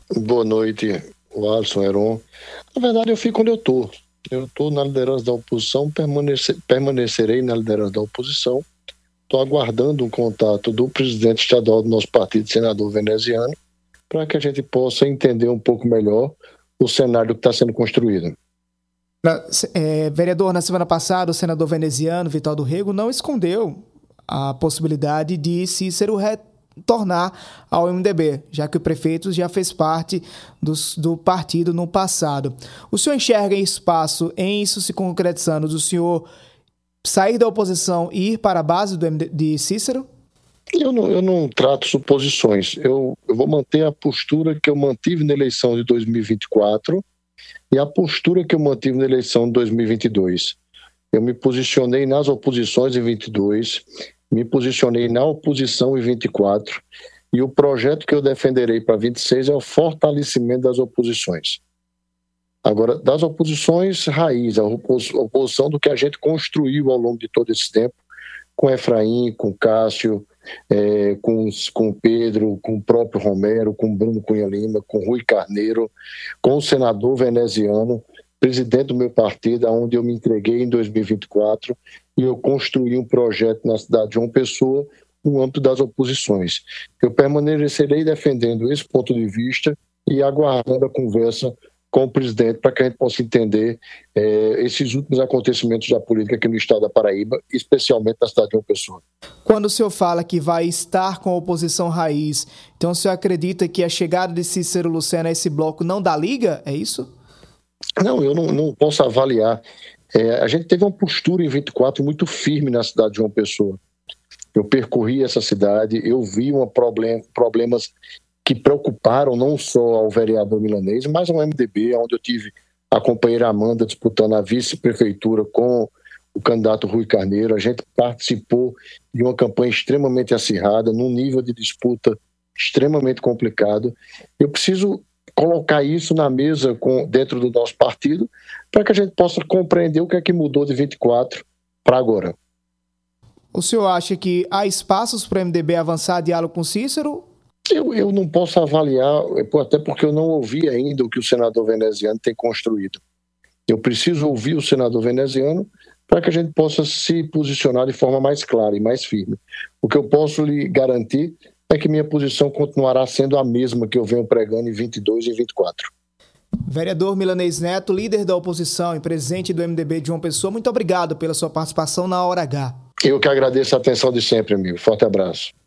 Boa noite, Alisson, Heron. Na verdade, eu fico onde eu estou. Eu estou na liderança da oposição, permanecerei na liderança da oposição. Estou aguardando um contato do presidente estadual do nosso partido, senador veneziano, para que a gente possa entender um pouco melhor o cenário que está sendo construído. Vereador, na semana passada, o senador veneziano, Vital do Rego, não escondeu a possibilidade de Cícero retornar ao MDB, já que o prefeito já fez parte do partido no passado. O senhor enxerga espaço em isso se concretizando, do senhor sair da oposição e ir para a base de Cícero? Eu não trato suposições. Eu vou manter a postura que eu mantive na eleição de 2024 e a postura que eu mantive na eleição de 2022. Eu me posicionei nas oposições em 22, me posicionei na oposição em 24 e o projeto que eu defenderei para 26 é o fortalecimento das oposições. Agora, das oposições raiz, a oposição do que a gente construiu ao longo de todo esse tempo, com Efraim, com Cássio, com Pedro, com o próprio Romero, com Bruno Cunha Lima, com Rui Carneiro, com o senador veneziano, presidente do meu partido, onde eu me entreguei em 2024 e eu construí um projeto na cidade de João Pessoa no âmbito das oposições. Eu permanecerei defendendo esse ponto de vista e aguardando a conversa com o presidente para que a gente possa entender esses últimos acontecimentos da política aqui no estado da Paraíba, especialmente na cidade de João Pessoa. Quando o senhor fala que vai estar com a oposição raiz, então o senhor acredita que a chegada de Cícero Lucena a esse bloco não dá liga? É isso? Não, eu não posso avaliar. A gente teve uma postura em 24 muito firme na cidade de João Pessoa. Eu percorri essa cidade, eu vi problemas que preocuparam não só ao vereador milanês, mas ao MDB, onde eu tive a companheira Amanda disputando a vice-prefeitura com o candidato Rui Carneiro. A gente participou de uma campanha extremamente acirrada, num nível de disputa extremamente complicado. Eu preciso colocar isso na mesa dentro do nosso partido para que a gente possa compreender o que é que mudou de 24 para agora. O senhor acha que há espaços para o MDB avançar diálogo com Cícero? Eu não posso avaliar, até porque eu não ouvi ainda o que o senador veneziano tem construído. Eu preciso ouvir o senador veneziano para que a gente possa se posicionar de forma mais clara e mais firme. O que eu posso lhe garantir é que minha posição continuará sendo a mesma que eu venho pregando em 22 e 24. Vereador Milanês Neto, líder da oposição e presidente do MDB de João Pessoa, muito obrigado pela sua participação na Hora H. Eu que agradeço a atenção de sempre, amigo. Forte abraço.